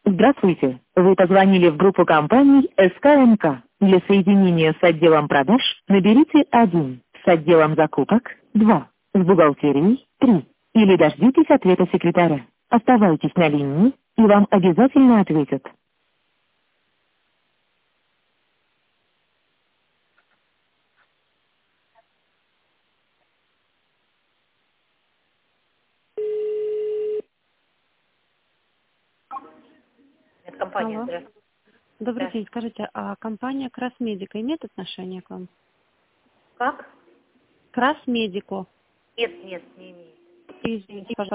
Здравствуйте. Вы позвонили в группу компаний СКМК. Для соединения с отделом продаж наберите 1, с отделом закупок 2, с бухгалтерией 3. Или дождитесь ответа секретаря. Оставайтесь на линии, и вам обязательно ответят. Это компания, Алло. здравствуйте. Добрый Да. день. Скажите, а компания Красмедика имеет отношение к вам? Как? Красмедико. Нет, не имеет. Извините, пожалуйста.